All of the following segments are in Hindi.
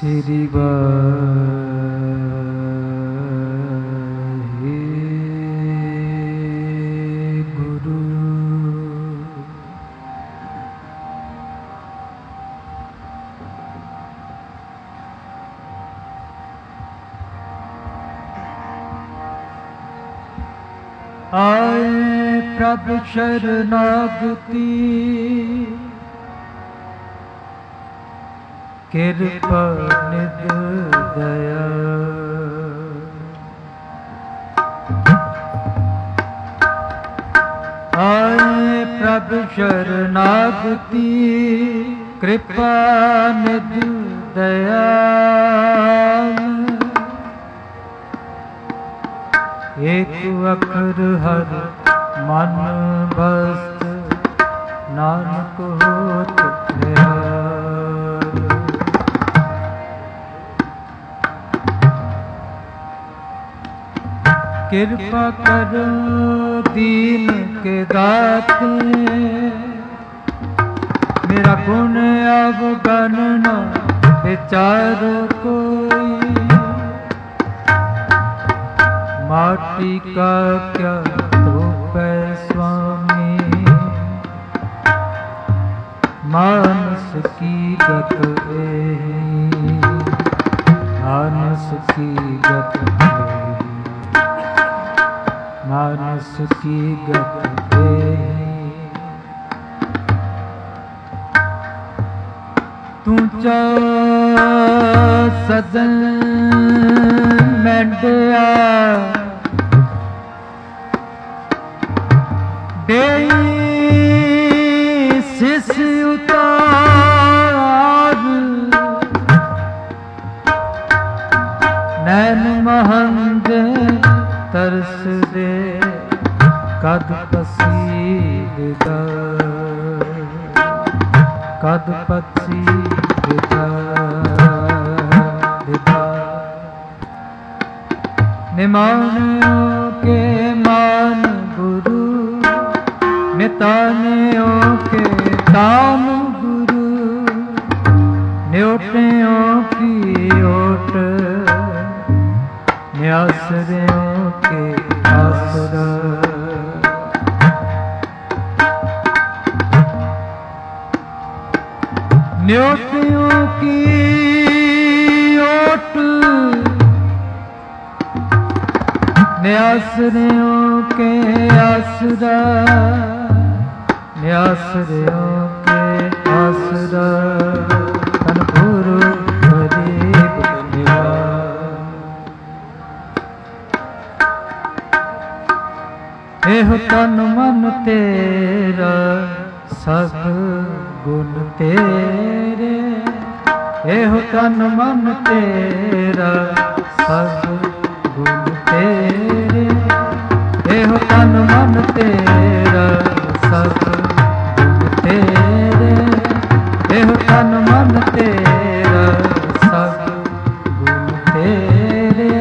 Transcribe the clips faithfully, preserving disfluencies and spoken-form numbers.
ਸ੍ਰੀ ਵਾਹਿਗੁਰੂ। ਆਏ ਪ੍ਰਭ ਸ਼ਰਨਾਗਤੀ ਕਿਰਪਾ ਨਿਧ ਦਇਆ। ਆਏ ਪ੍ਰਭ ਸ਼ਰਨਾਗਤੀ ਕਿਰਪਾ ਨਿਧ ਦਇਆ। ਏਕ ਅਖਰ ਹਰ ਮਨ ਬਸਤ ਨਾਨਕ ਹੋਤ ਨਿਹਾਲ। ਕਿਰਪਾ ਕਰੋ ਦੀਨ ਕੇ ਦਾਤੇ ਮੇਰਾ ਗੁਣ ਅਵਗਨ ਨ ਵਿਚਾਰੋ ਕੋਈ। माटी का क्या रूप है स्वामी मानस की गत एही मानस की गत एही मानस की गत एही। तू चा सदन मैंडिया देई सिस उतार नैन महंग तरस दे कद पसीदा कद पसीदा निमानो के मान गुरु नितानियों के ताम गुरु न्योटियों की ओट न्यासरियों के आसरा। न्योटियों की ओट न्यासरियों के आसरा न्यासरियों के आसरा। धन गुरु गरीब निवास। एह तन मन तेरा सब गुण तेरे एह तन मन तेरा सब गुण तेरे एह तन मन तेरा सब गुण तेरे एह तन मन तेरा सब गुण तेरे।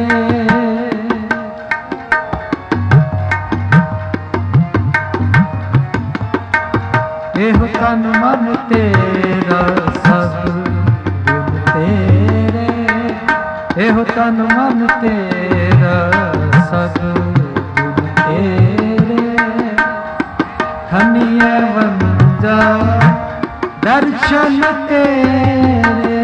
एह तन मन तेरा सब गुण तेरे एह तन मन तेरा सब गुण तेरे। धन्य वंजा दर्शन तेरे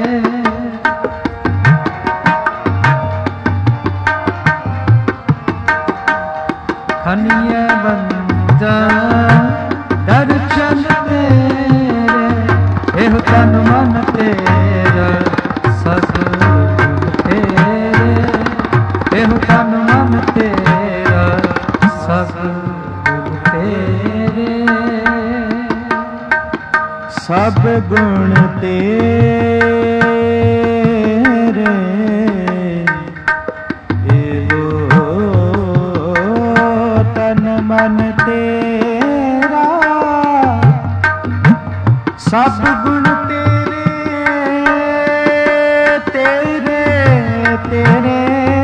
धन्य वंजा दर्शन तेरे एह तन मन तेरा सब गुण तेरे एह तन मन तेरा सब गुण तेरे। सब गुण तेरे एहो तन मन तेरा सब गुण तेरे तेरे तेरे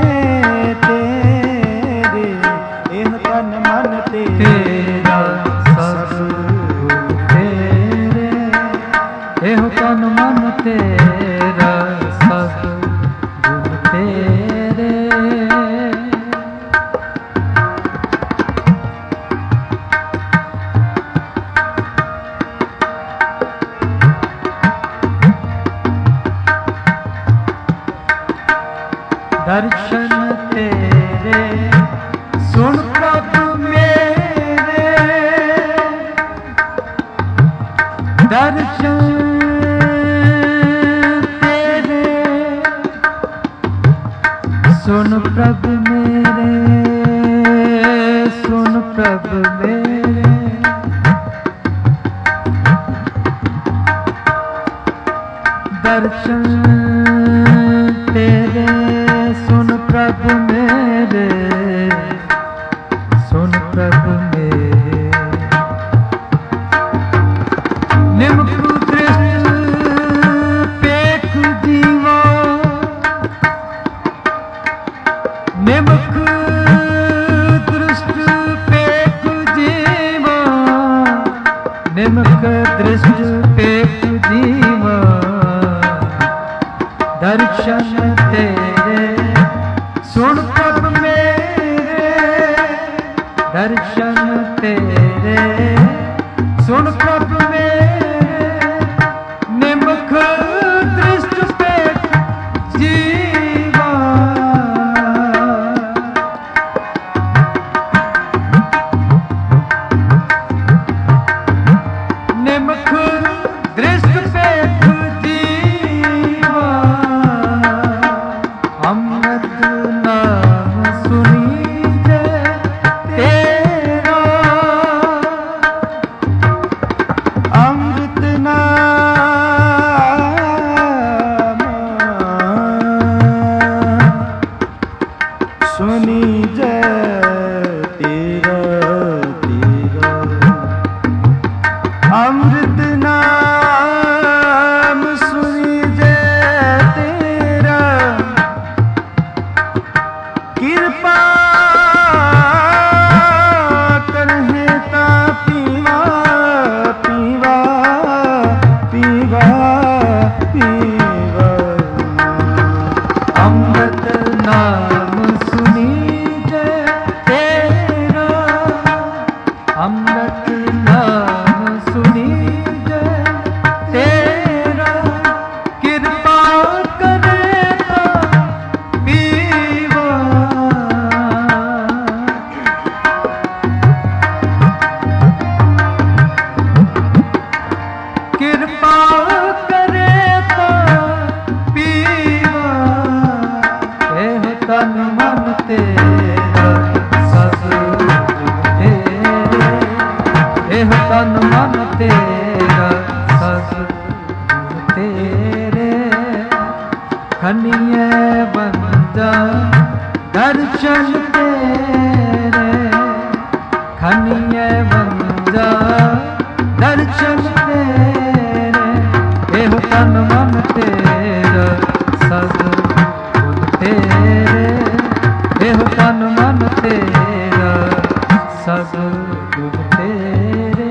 तेरे एह तन मन तेरा सब गुण तेरे एह तन मन तेरा सब ਦਰਸ਼ਨ ਤੇਰੇ ਸੁਣ ਪ੍ਰਭ ਮੇਰੇ ਦਰਸ਼ਨ ਤੇਰੇ ਸੁਣ ਪ੍ਰਭ ਮੇਰੇ ਸੁਣ ਪ੍ਰਭ ਮੇਰੇ ਦਰਸ਼ਨ ਤੇਰੇ ਸੁਨ ਪ੍ਰਭ ਮੇਰੇ ਸੁਨ ਪ੍ਰਭ ਮੇਰੇ ਨਿਮਕ ਦ੍ਰਿਸ਼ਟ ਪੇਖ ਜੀਵਾ ਨਿਮਕ ਦ੍ਰਿਸ਼ਟ ਪੇਖ ਜੀਵਾ ਨਿਮਕ ਦ੍ਰਿਸ਼ਟ ਪੇਖ ਜੀਵਾ ਦਰਸ਼ਨ ਤੇਰੇ ਸੁਣ ਪ੍ਰਭ ਮੇਰੇ ਦਰਸ਼ਨ ਤੇਰੇ ਸੁਣ ਪ੍ਰਭ ਮੇਰੇ ਨਿਮਖ ਦ੍ਰਿਸ਼ਟ ਪੇਖ ਜੀਵਾ ਨਿਮਖ ਦ੍ਰਿਸ਼ਟ ਪੇਖ ਜੀਵਾ ਅੰਮ੍ਰਿਤ ਨਾਮ ਸੁਣੀਜੈ ਤੇਰਾ ਅੰਮ੍ਰਿਤ ਨਾਮ ਸੁਣੀਜੈ ਤੇਰਾ ਤੇਰਾ ਅੰਮ੍ਰਿਤ ਨਾਮ ਸੁਣੀਜੈ ਤੇਰਾ ਕਿਰਪਾ ਕਰਹਿ ਤਾ ਪੀਵਾ ਪੀਵਾ ਪੀਵਾ ਪੀਵਾ ਅੰਮ੍ਰਿਤ ਨਾਮ ਸੁਣੀਜੈ ਤੇਰਾ ਅੰਮ੍ਰਿਤ ਨਾਮ ਸੁਣੀਜੈ ਤੇਰਾ ਕਿਰਪਾ ਕਰੇ ਤਾ ਪੀਵਾ ਕਿਰਪਾ ਕਰੇ ਤਾ ਪੀਵਾ ਇਹ ਤਨ ਮਨ ਤੇਰਾ ਸਤਿਗੁਰ ਤੇਰੇ ਇਹ ਤਨ ਮਨ ਤੇਰਾ ਸਤਿਗੁਰ ਤੇਰੇ ਖਨੀਏ ਬੰਦਾ ਦਰਸ਼ਨ ਤੇਰੇ ਖਨੀਏ ਬੰਦਾ ਦਰਸ਼ਨ ਤੇਰੇ ਇਹ ਤਨ ਮਨ ਤੇਰਾ ਸਤਿਗੁਰ ਤੇਰੇ ਇਹ ਤਨ ਮਨ ਤੇਰਾ ਸਤਿਗੁਰ ਤੇਰੇ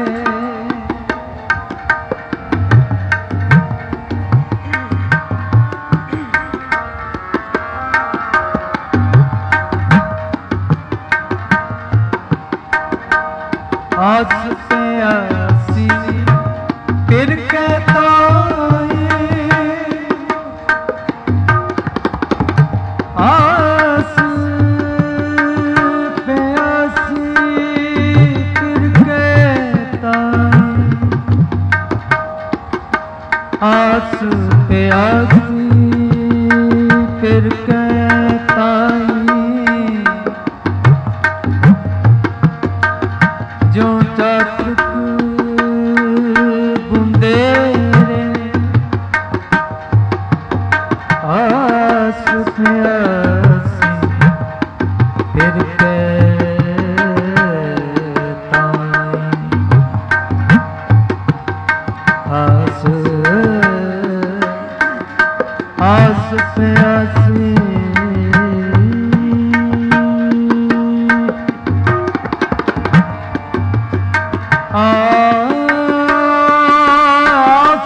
ਆਸ ਪਿਆਸੀ ਫਿਰ ਕਹਤਾ ਆਸ ਪਿਆਸੀ ਫਿਰ ਕਹਤਾ ਆਸ ਪਿਆਸੀ ਫਿਰ ਕਹਤਾ ਜੋ ਚਾਤਕ ਬੁੰਦੇਰੇ ਆਸ ਪਿਆਸੀ ਫਿਰ ਕਹਤਾ ਆਸ ਆਸ ਪਿਆਸੀ ਆਸ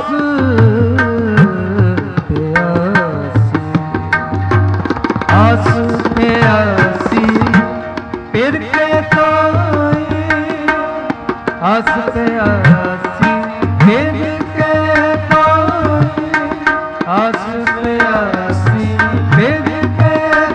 ਪਿਆਸੀ ਆਸ ਪਿਆਸੀ ਫਿਰ ਕਹਤਾ ਆਸ ਪਿਆਸੀ ਫਿਰ ਕਹਤਾ ਆਸ ਪਿਆਸੀ ਫਿਰ ਕਹਤਾ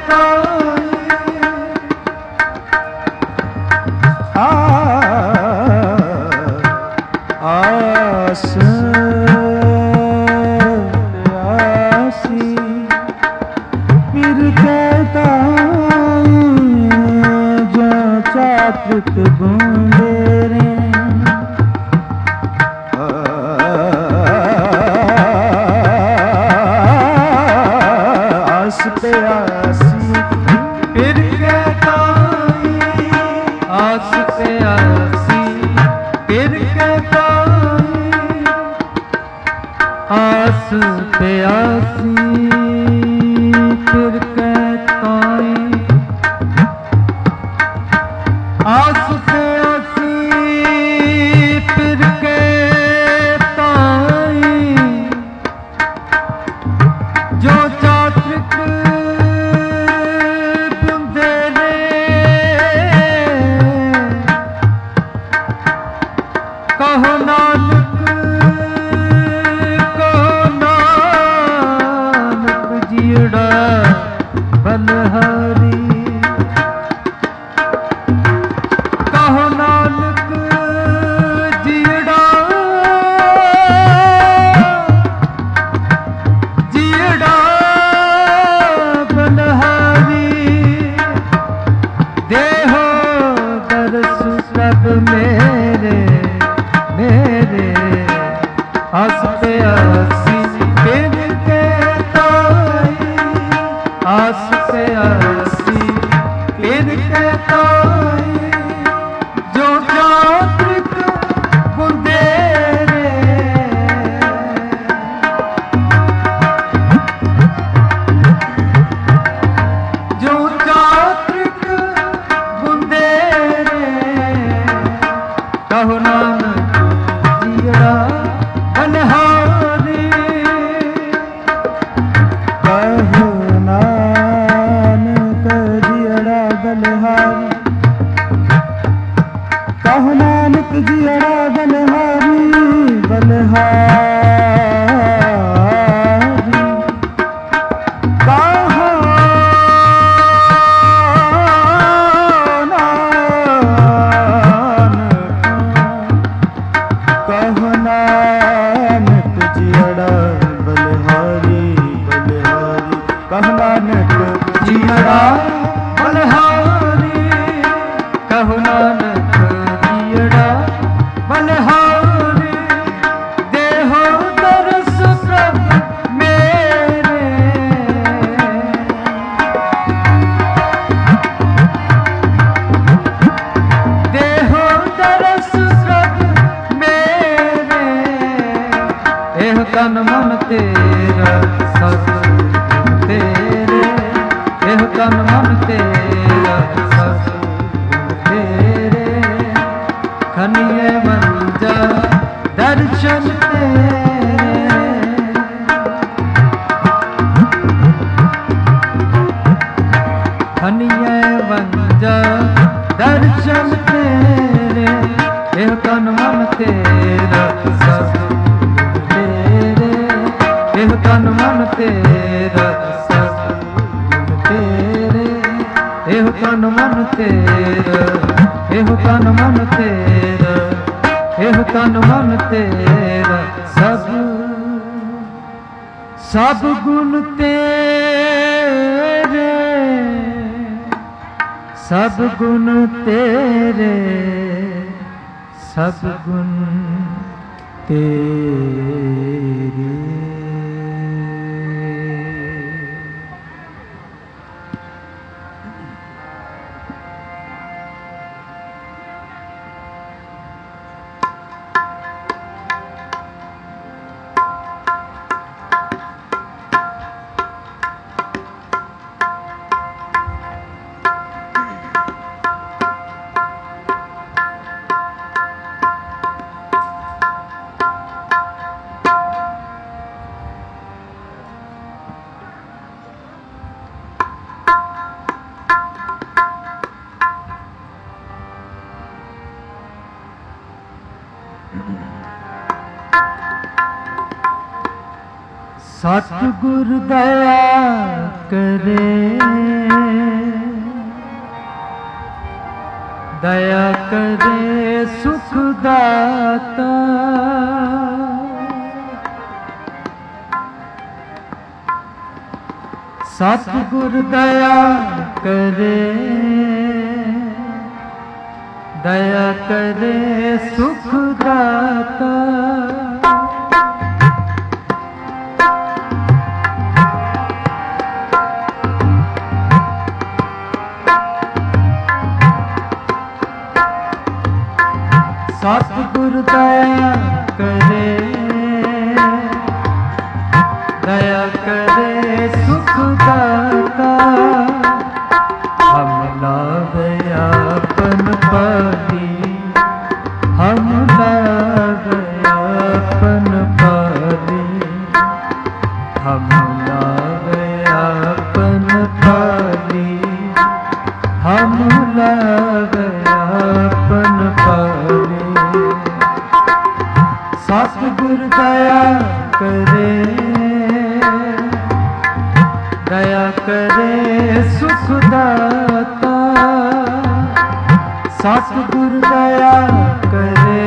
फिर के ताई आस प्यासी फिर के ताई आस प्यासी फिर के ताई जो चात्रिक कहो नानक कहो नानक जीड़ा बलहारी कहो नानक जीड़ा जीड़ा बलहारी देहो दर्श सब मेरे मेरे आस प्यासी फिर के ताई आस प्यासी फिर के ताई जो चात्रिक बुंदेरे जो चात्रिक बुंदेरे कहो नानक बलहारी कहो नानक जियड़ा बलहारी कहो नानक जियड़ा बलहारी बलहारी कहो कहो नानक जियड़ा बलहारी बलहारी कहो नानक जियड़ा बलहारी कहो नानक जियड़ा बलहारी देहो दर्श सब मेरे देहो दर्श सब एह तन मन तेरा सब तेरे एह तन मन तेरा सब तेरे खनिए मंजा दर्शन तेरे खनिए मंजा दर्शन तेरे एह तन मन तेरा सब एह तन मन तेरा सब तेरे एह तन मन तेरा एह तन मन तेरा एह तन मन तेरा सब सब गुण तेरे सब गुण तेरे सब गुण तेरे सतगुर दया करे दया करे सुख दाता सतगुर दया करे दया करे सुख दाता सतगुर दया करे, दया करे सुख दाता। हम लावे आपन पानी, हम लावे आपन पानी, हम लावे आपन पानी, हम लावे आपन पानी। सतगुर दया करे, दया करे सुख दाता। सतगुर दया करे,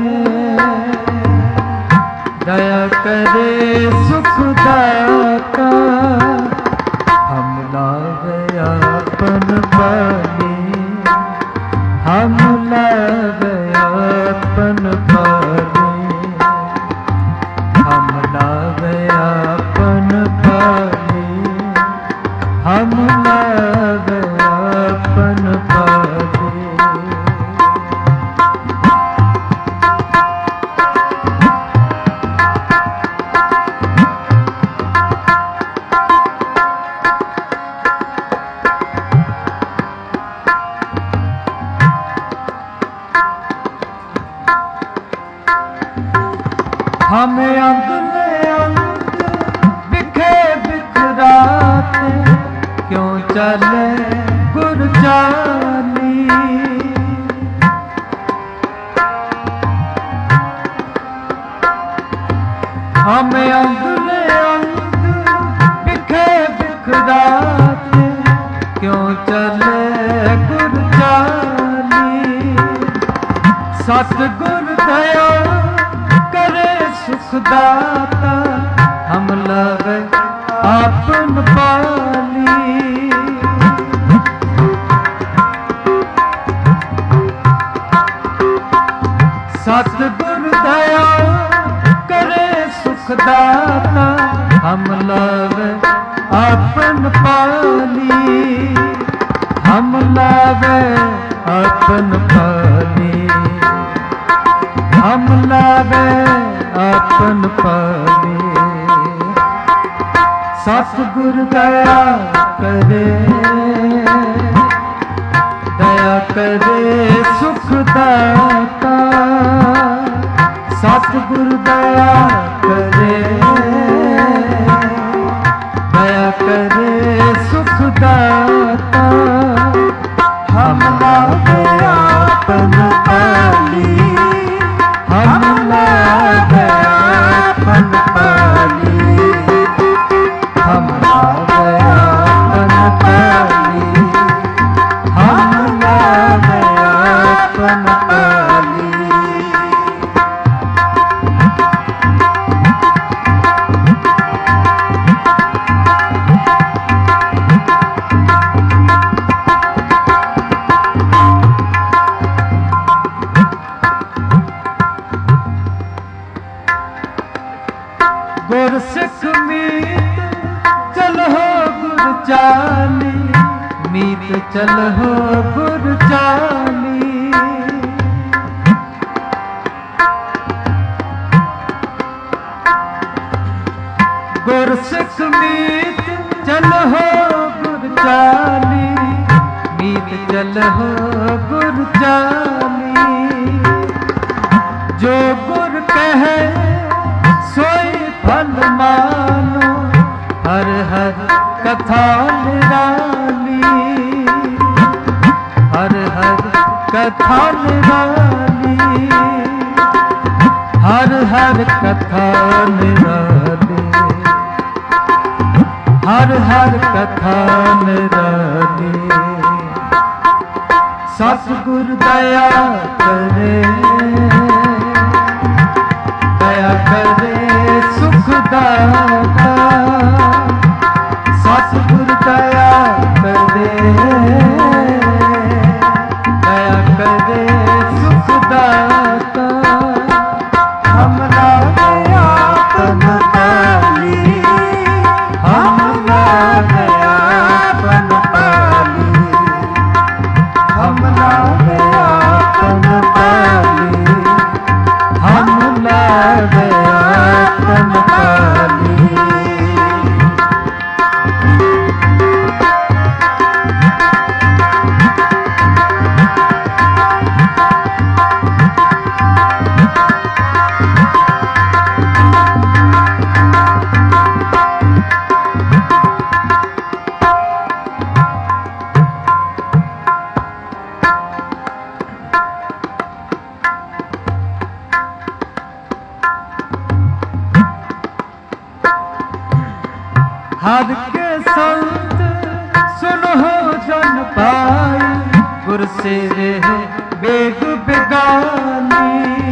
दया करे सुख दाता। हम लावे आपन पानी, हम लावे आपन पानी, हम लावे आपन पानी, हम लावे आपन पानी। हमें अंगने अंग बिखे बिखराते, क्यों चले गुर जानी। हमें अंगने अंग बिखे बिखराते, क्यों चले गुर जानी। सतगुर दया करे सुख दाता। हम लावे आपन पानी, सतगुर दया करे सुख दाता। हम लावे आपन पानी, हम लावे आपन पानी, हम लावे आपन पानी। सतगुर दया करे, दया करे सुख दाता। सतगुर दया करे, दया करे सुख दाता। हम लावे आपन पानी, हम लावे आपन पानी, हम लावे आपन पानी, हम लावे आपन पानी। गुर सिख मीत चलहो गुर चाली, मीत चलहो गुर चाली। गुर सिख मीत चलहो गुर चाली, मीत चलहो गुर चाली। जो गुर कहे सोई फल मानो, हर हर कथा निराली, हर हर कथा निराली, हर हर कथा निराली, हर हर कथा निराली। सतगुर दया करे, दया करे सुख दाता। सतगुर दया करे, दया करे सुख दाता। हम लावे आपन पानी, हम लावे आपन पानी, हम लावे आपन पानी, हर के संत सुनो जन पाई, गुर से रहे बेग बेगानी।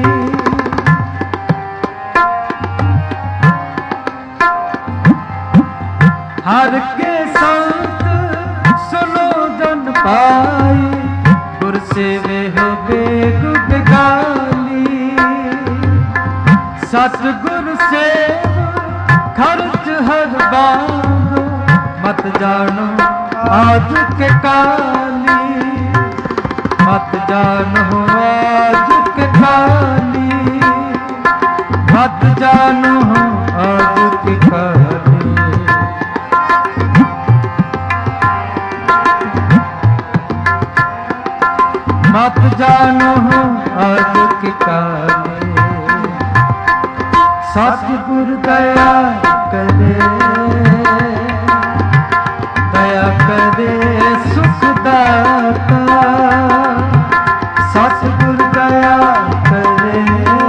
हर के संत सुनो जन पाई, गुर से रहे बेग बेगानी। सतगुर से खर्च हर बांध, मत जानो आज के काली, मत जानो आज के काली, मत जानो आज के काली। मत जानो आज के काली। सतगुर दया करे, दया करे सुखदाता। सतगुर दया करे,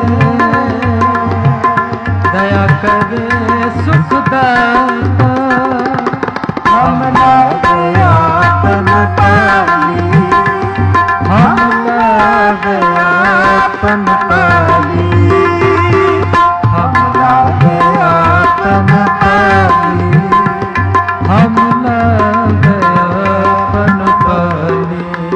दया करे सुखदाता। हम लागे आपन पाली, हम लागे आपन पाली, हम लागे आपन पाली, हम लागे आपन पाली।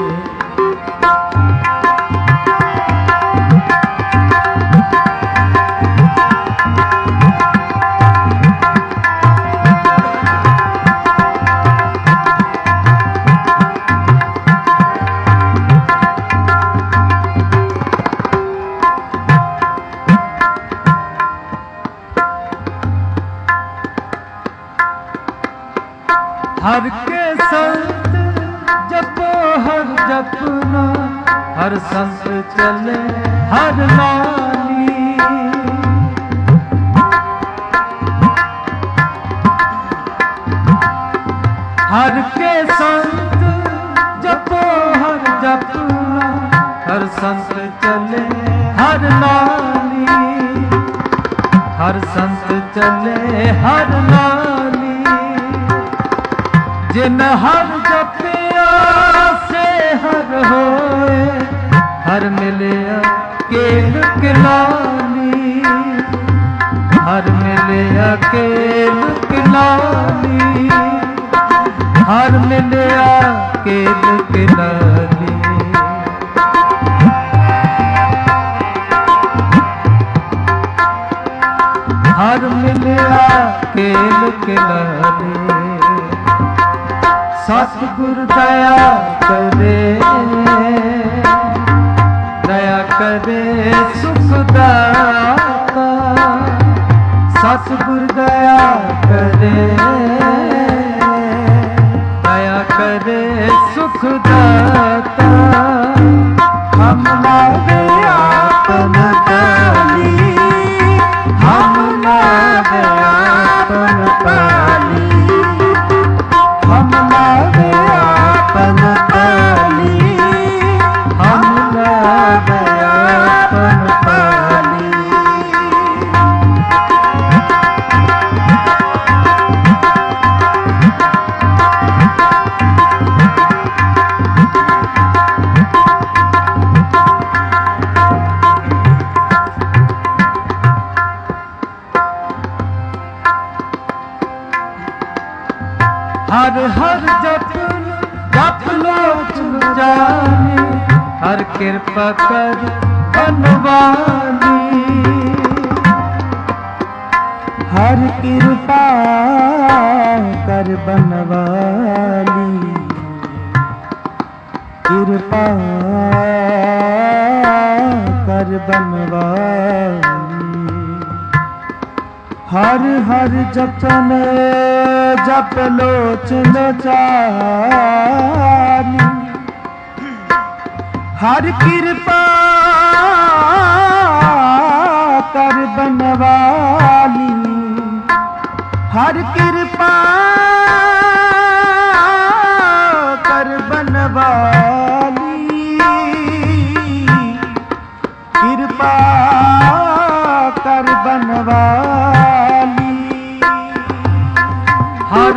हर के संत जपो हर जपना, हर संत चले हर नाली। हर के संत जपो हर जपना, हर संत चले हर नाली। हर संत चले हर नाली। जिन हर जपिया से हर होए, हर मिलिया केल किलानी, हर मिलिया केल किलानी, हर मिलिया केल किलानी। हर मिलिया केल किलानी। सतगुर दया करे, दया करे सुखदाता। सतगुर दया करे, दया करे सुखदाता। हम लागे आपन पाली, हम लागे आपन पाली, हम लागे आपन पाली, हम लागे आपन पाली। हर हर जपन जप लो तुम जाने, हर कृपा कर बनवानी। हर कृपा कर बनवाली, कृपा कर बनवाली। हर हर जपन जप लोचन चाली, हर कृपा कर बनवाली। हर कृपा कर बनवाली, कृपा कर बनवाली। हर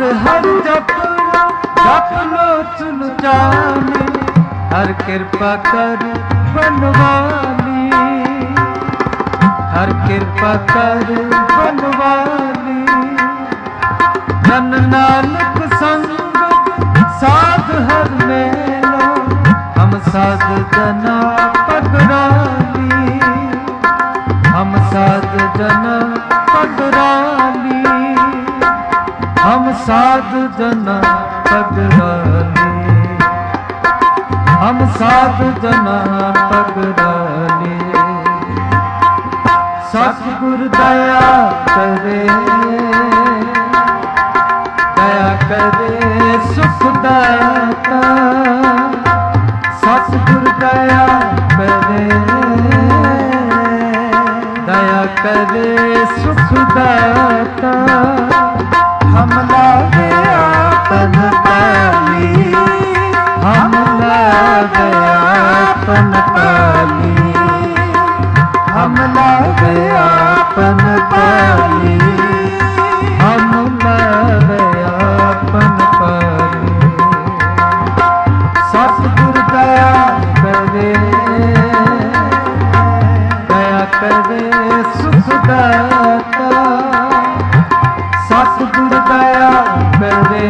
रानी हर कृपा कर बनवाली, हर कृपा कर बनवाली। जन नानक संग साध हर मेलो, हम साध जना पगराली, हम साध जना पगराली, हम साध जना पगराली, हम साध जना पगराली। सतगुर दया करे, दया करे सुखदाता, सतगुर दया करे, दया करे सुखदाता। हम लागे आपन पाली, हम लागे आपन पाली, हम लागे आपन पाली, हम लागे आपन पाली। सतगुर दया करे, दया करे सुखदाता, सतगुर दया करे,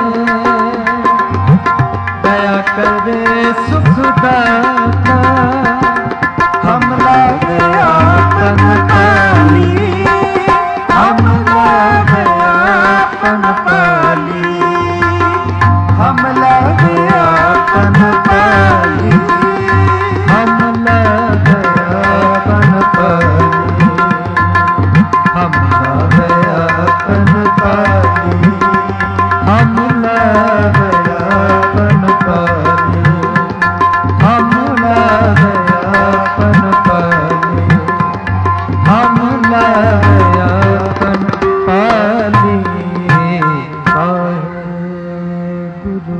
दया करे सुखदाता। हम लागे आपन पाली, हम लागे आपन पाली, हम लागे आपन पाली, हम लागे आपन पाली, हम लागे आपन पाली, हम लागे आपन पाली, हम लागे आपन पाली, हम लागे आपन पाली। वाहेगुरु।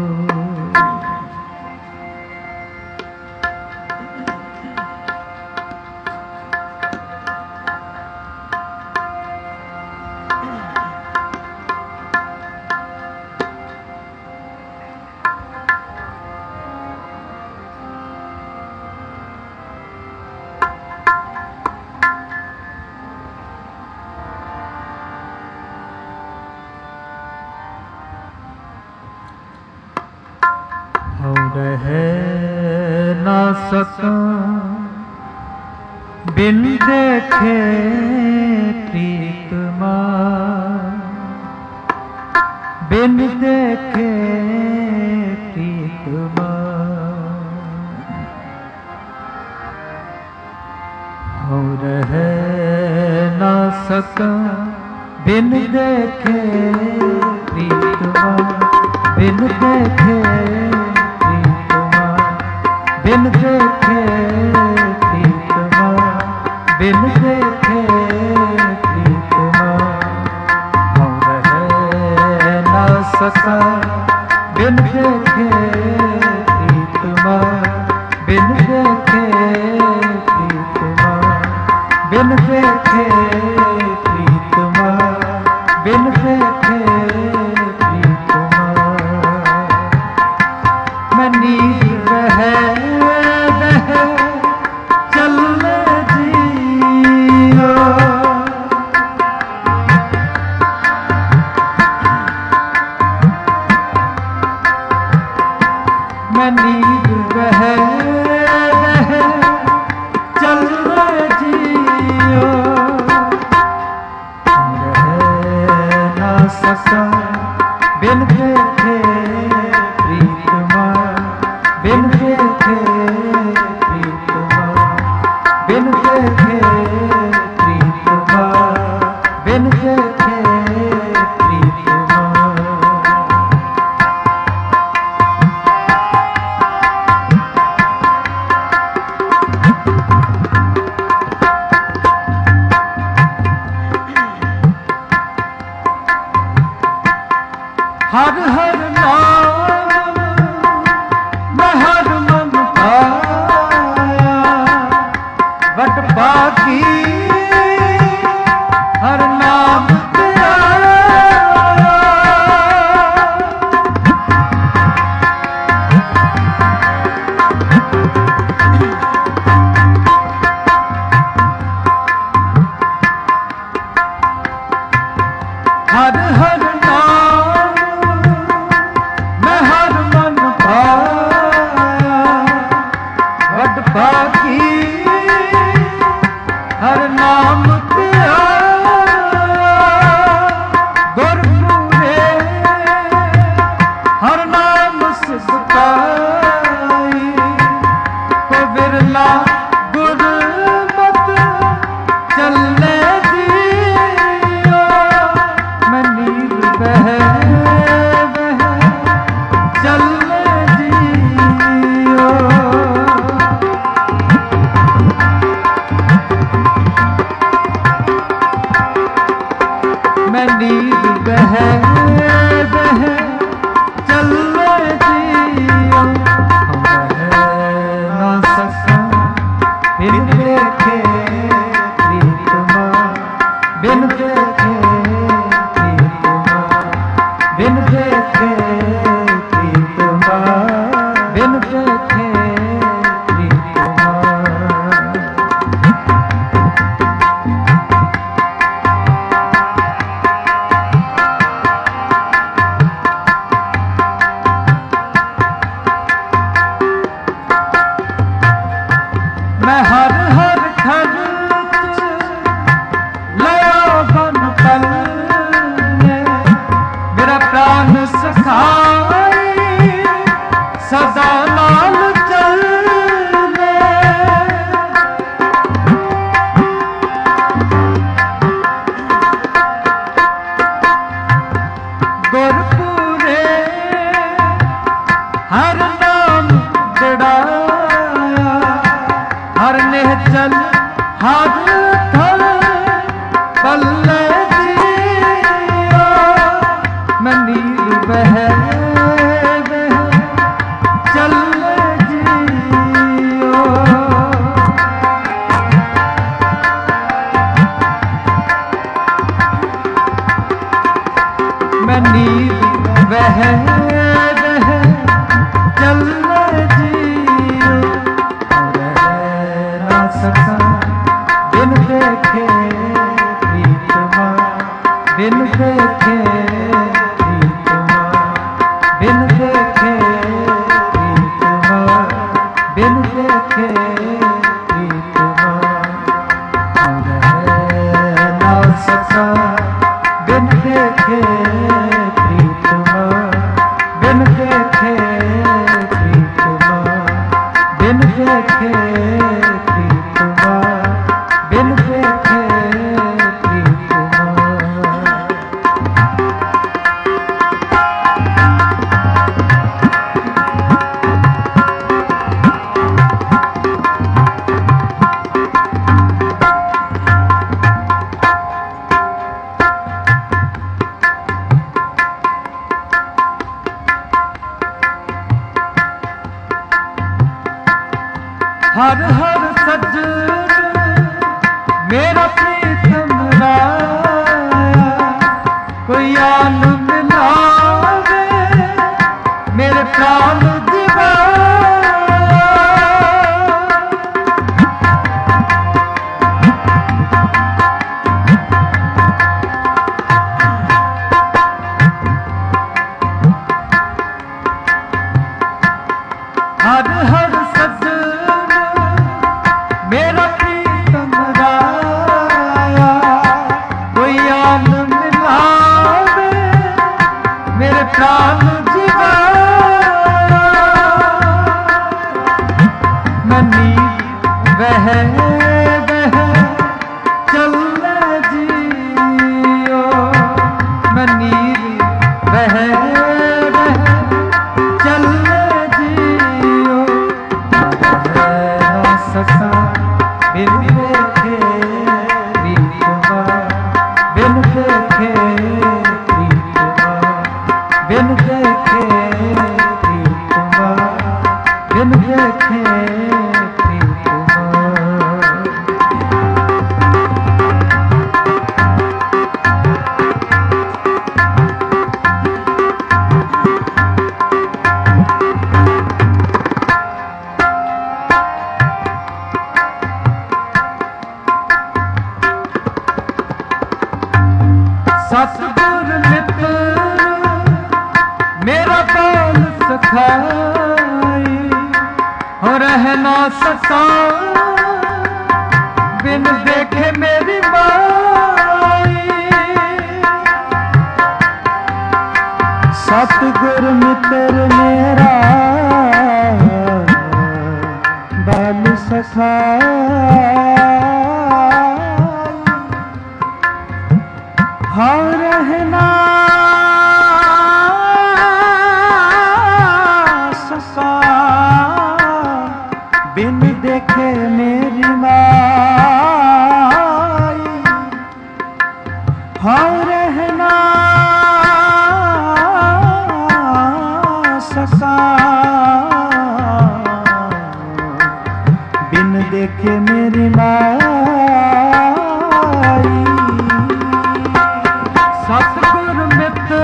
रह ना सका बिन देखे प्रीतमा, बिन देखे प्रीतमा। हो रह ना सका बिन देखे प्रीतमा, बिन देखे बिन देखे प्रीतमा, बिन देखे प्रीतमा। हो रह ना सका बिन देखे प्रीतमा, बिन देखे प्रीतमा, बिन देखे प्रीतमा, बिन देखे प्रीतमा। मैं नींद रह बिन देखे प्रीतमा, बिन देखे प्रीतमा, बिन देखे प्रीतमा, बिन देखे प्रीतमा। हर हर नाम मैं हर मन पाया, बट बाकी हर नाम तेरा। हर हर नाम मैं हर मन पाया, वड भागी हर नाम तेरा गुरपुरे हर नाम सिद्ध पाई, को बिरला गुरमत चलने दियो, मैं नीर बह बह चलने दियो। मैं नीर बह बह चलने दियो, हम रह ना सका बिन देखे प्रीतमा, बिन देखे प्रीतमा, बिन देखे प्रीतमा, बिन देखे प्रीतमा। मैं हर हर खर्च लया बन पल ने, मेरा प्राण सखाई सदा नाल चलने, गुरपुरे हर नाम जड़ाया, हर निहचल हर थल पल्ले जियो, मैं नीर बह बह चले जियो। मैं नीर बह बह चले जियो, सका बिन देखे प्रीतमा, बिन देखे प्रीतमा, बिन देखे प्रीतमा, बिन देखे प्रीतमा, रह ना सका बिन देखे प्रीतमा, बिन देखे प्रीतमा, बिन देखे प्रीतमा, बिन देखे सतगुर मित्र मेरा बोल सखाई, हो रह ना सका बिन देखे मेरी माई। सतगुर मित्र मेरा बाल सखाई, हाँ रहना सका बिन देखे मेरी माई, हाँ रहना सका बिन देखे मेरी माई। सतगुर मित्र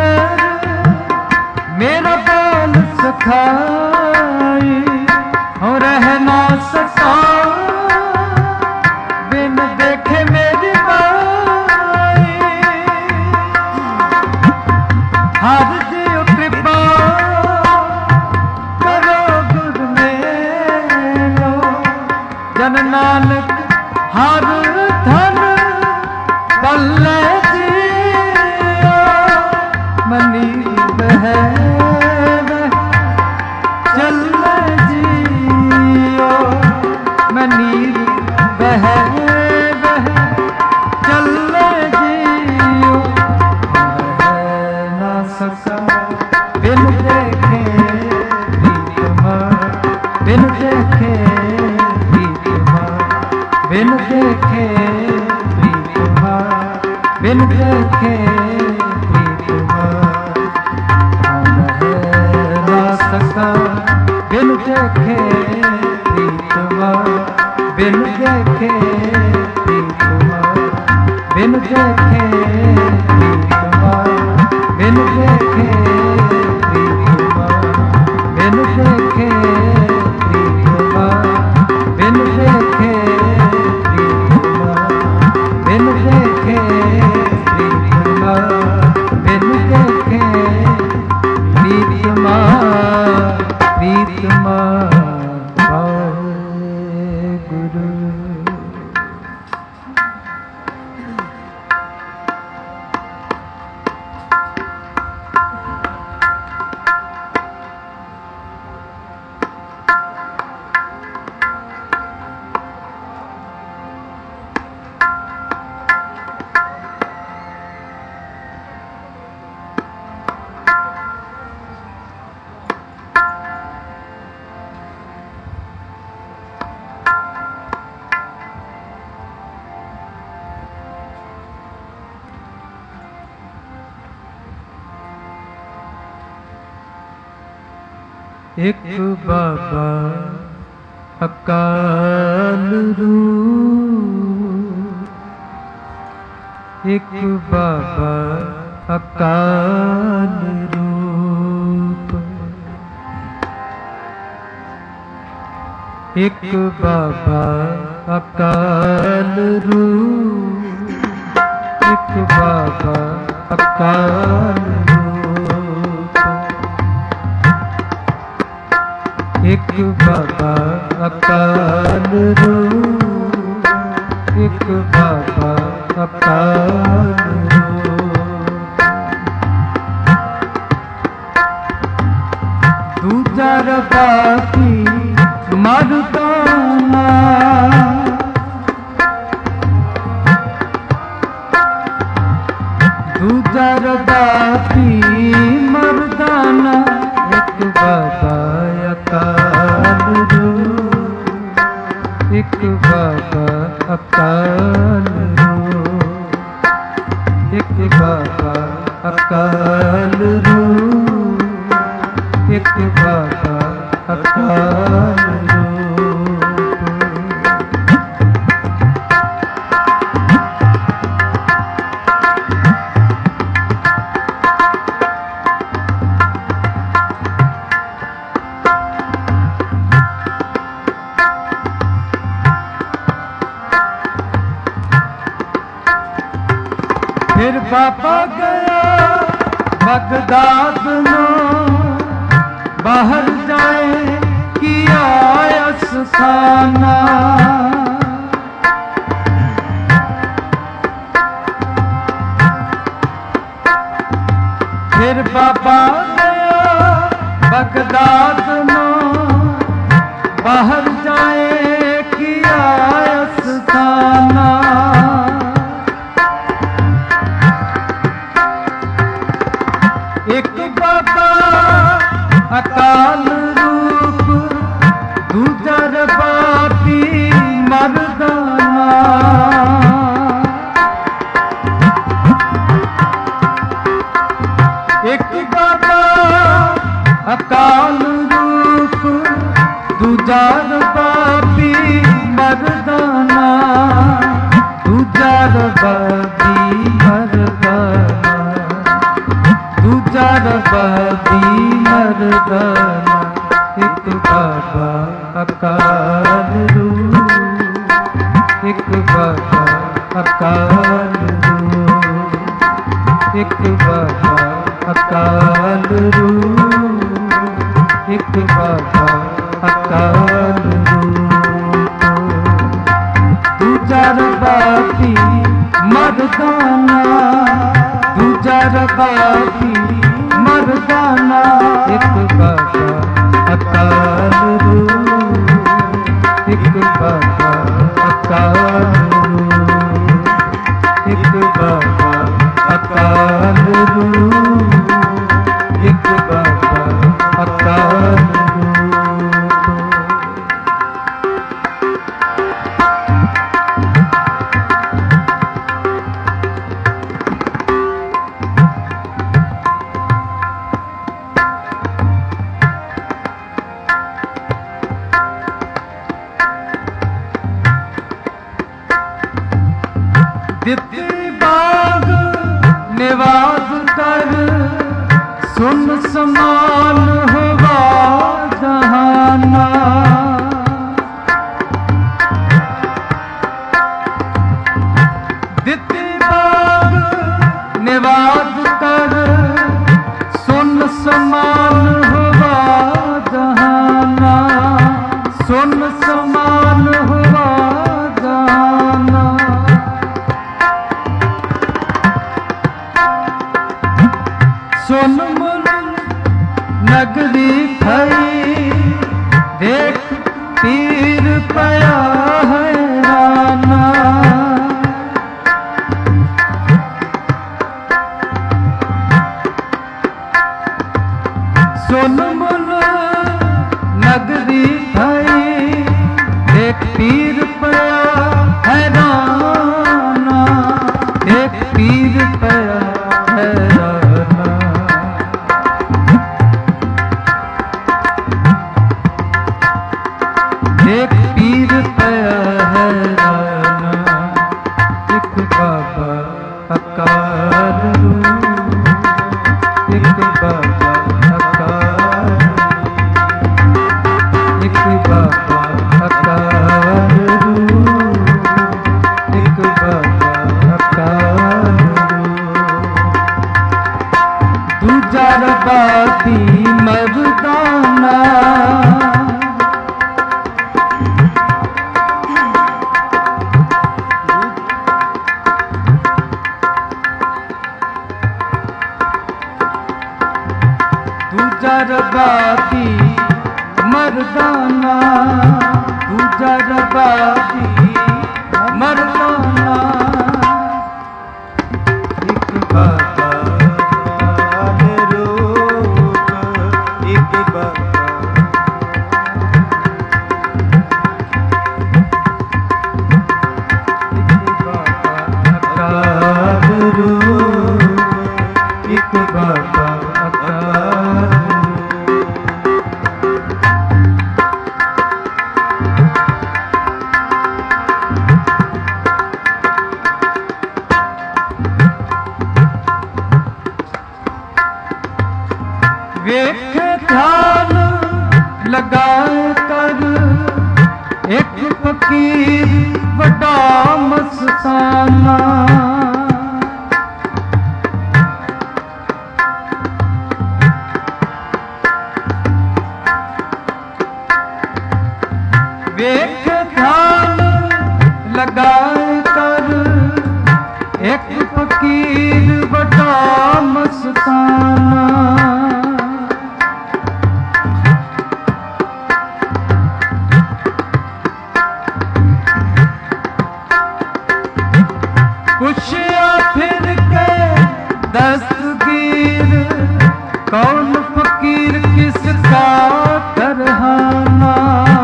मेरा बोल सखाई, हो रह ना सका बिन देखे मेरी माई। हर दियो कृपा करो गुर मेरो, जन नानक हर धन पल्ले जियो। मनी बह चल जियो, मनी बह बह चल जियो। ना सका बिन देखे प्रीतमा, बिन देखे प्रीतमा, बिन देखे प्रीतमा, बिन देखे प्रीतमा। ना सका बिन देखे प्रीतमा, बिन देखे प्रीतमा, बिन देखे प्रीतमा, बिन देखे प्रीतमा, बिन देखे प्रीतमा, बिन देखे प्रीतमा, बिन देखे प्रीतमा, बिन देखे प्रीतमा, प्रीतमा गुरु। एक बाबा अकाल रूप, एक बाबा अकाल रूप, एक बाबा अकाल रूप, एक बाबा अकाल रूप, एक बाबा अकाल रूप, एक बाबा अकाल रूप। दूजा बाकी मर्दाना, दूजा बाकी मर्दाना, एक बाबा अकाल रूप, एक बाबा अकाल रूप, एक बाबा अकाल रूप, एक बाबा अकाल रूप। फिर बाबा गया बगदाद में बाहर जाए किया अस्थाना। फिर बाबा गया बगदाद में बाहर जाए किया अस्थाना। एक बाबा अकाल रूप दूजा रबाबी मर्दाना। एक बाबा अकाल रूप दूजा रबाबी मर्दाना। दूजा रबाबी मर्दाना। दूजा रबाबी मर्दाना। एक बाबा अकाल रूप एक बाबा अकाल रूप एक बाबा अकाल रूप एक बाबा अकाल रूप। दूजा रबाबी मर्दाना। दूजा रबाबी मर्दाना। एक बाबा अकाल रूप एक बाबा अकाल रूप एक बाबा अकाल रूप एक बाबा अकाल रूप। दित्ती बाग निवाज कर सुन समान हुआ जहाना। दित्ती बाग निवाज कर सुन समान हुआ जहाना। सुन समान हुआ जहाना। सुन मुल नगरी थई देख पीर पया हैराना। सुन मुल नगरी थई देख पीर पया हैराना। देख पीर पया हैराना। एक पीर पया हैराना। एक बाबा अकाल रूप एक बाबा अकाल एक बाबा अकाल रूप एक बाबा अकाल रूप। दूजा रबाबी मर्दाना। दूजा रबाबी मर्दाना। दूजा रबाबी मर्दाना। एक बाबा अकाल रूप एक बाबा एक बाबा अकाल रूप एक बाबा अकाल। वेख ध्यान लगाए कर एक फकीर बड़ा मस्ताना। एक फकीर बड़ा मस्ताना, पूछया फिर के दस्तगीर, कौन फकीर किसका करहाना।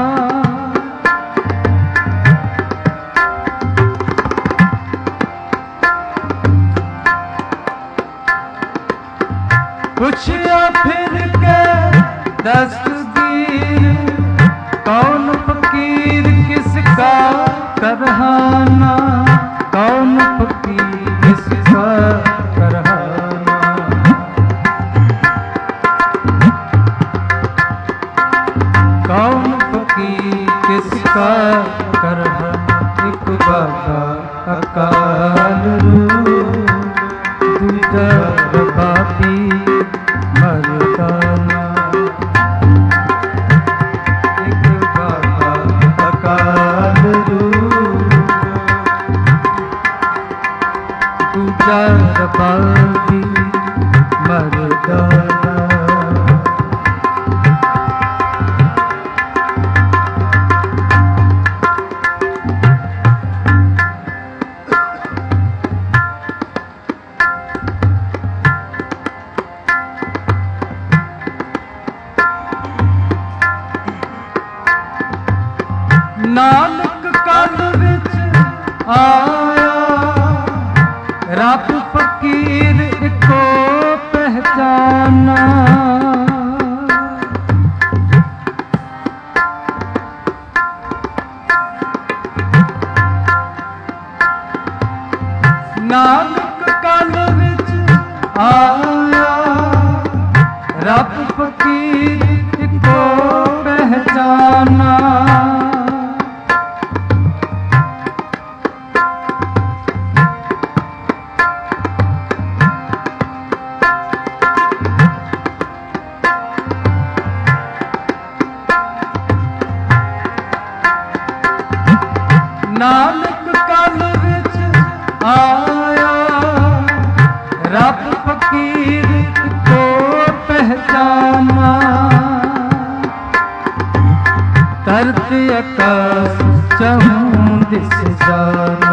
पूछया फिर के दस्तगीर, कौन फकीर किसका करहाना, कौन फकीर किसका करहाना। कौन फकीर किसका करहाना। एक बाबा अकाल रूप, दूजा बापी मर्दाना। एक बाबा अकाल रूप, दूजा बापी मर्दाना। नानक कल विच आया, रब फकीर इको पहचाना। नानक कल विच आया, रब फकीर इको पहचाना। नानक कल विच आया, रब फकीर को पहचाना। तरत आकाश चहूं दिस जाना,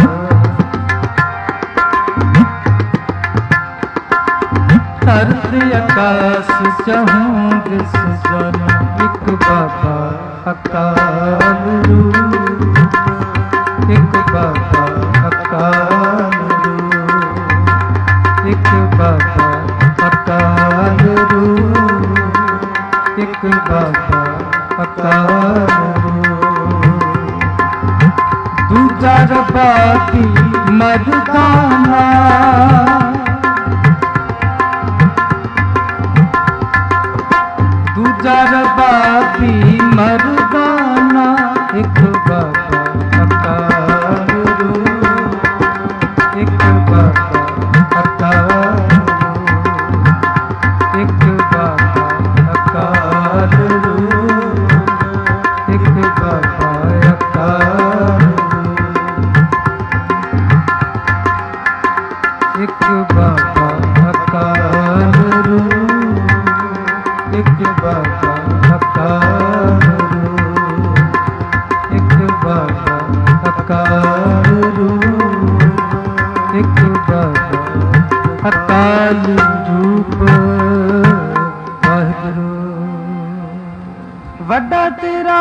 तरत आकाश चहूं दिस जाना। एक बाबा अकाल रूप, एक बाबा अकाल रूप, एक बाबा अकाल रूप, एक बाबा अकाल रूप। दूजा बापी मर्दाना, दूजा बापी मर्दाना। एक बाबा अकाल रूप, एक बाबा अकाल रूप, एक बाबा अकाल रूप, एक बाबा अकाल रूप, एक बाबा अकाल रूप, एक बाबा अकाल रूप, एक बाबा अकाल रूप, एक बाबा अकाल रूप। वाहिगुरू। वड्डा तेरा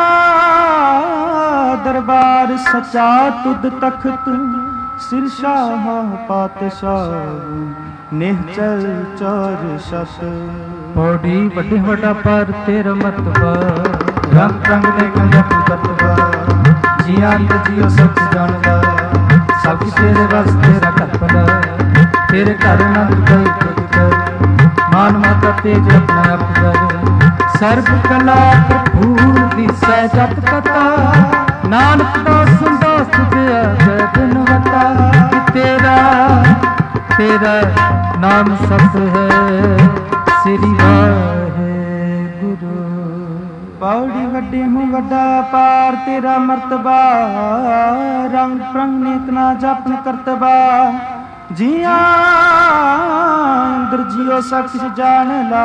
दरबार सचा, तुद तख्त सिर शाह पातशाह, निहचल चौर शत। पौड़ी वड्डे वड्डा पर तेरा मतबा, रंग रंग ने कंजप तत्वा। जिया जियो सच जानदा, सब तेरे रस तेरा कल्पना। तेरे घर नंद गई तुझ, मान माता तेज अपना अफजल। सर्ब कला प्रभु दी सहजत कथा, नानक दास दास तुझे दिन वता। तेरा तेरा नाम सत है, श्री वाहिगुरू। पौड़ी वड्डी हूँ वड्डा पार तेरा मर्तबा, रंग प्रंग नेतना जपन करतबा। जिया अंदर जियो सब किछ जान ला,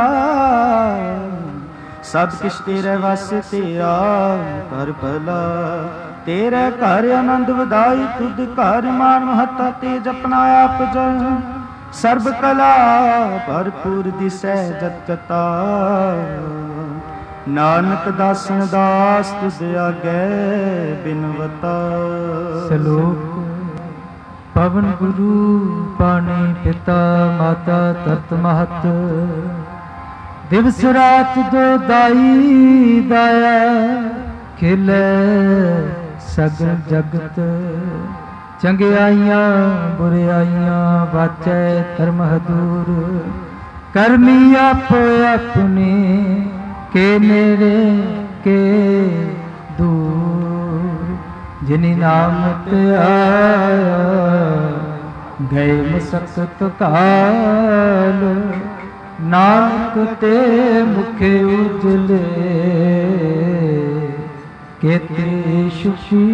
सब किछ तेरे वस ते आ कर भला। तेरे घर आनंद वधाई तुद घर मान महता ते जपना आप जन, सर्ब कला भरपूर दिसै जत कता। नानक दासन दास तुझ आगे बिनवता। श्लोक पवन गुरु पानी पिता माता तत महत, दिवस रात दो दाई दाया, खिले सगल जगत। चंगियाइयां बुराइयां वाचै धर्म हदूर, करमी आपो अपने के नेड़े के दूर। जिनि नाम ते आया गए मसकत काल, नानक ते मुखे उजले केतरी सुखी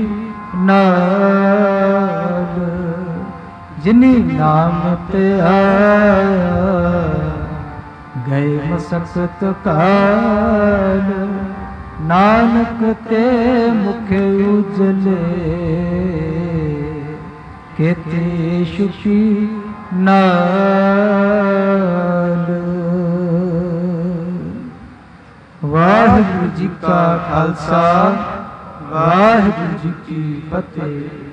नाल। जिनि नाम ते आया गए मसकत काल, नानक ते मुखे उजले केते सुखी नाल। वाहिगुरु जी का खालसा, वाहिगुरु जी की फतेह।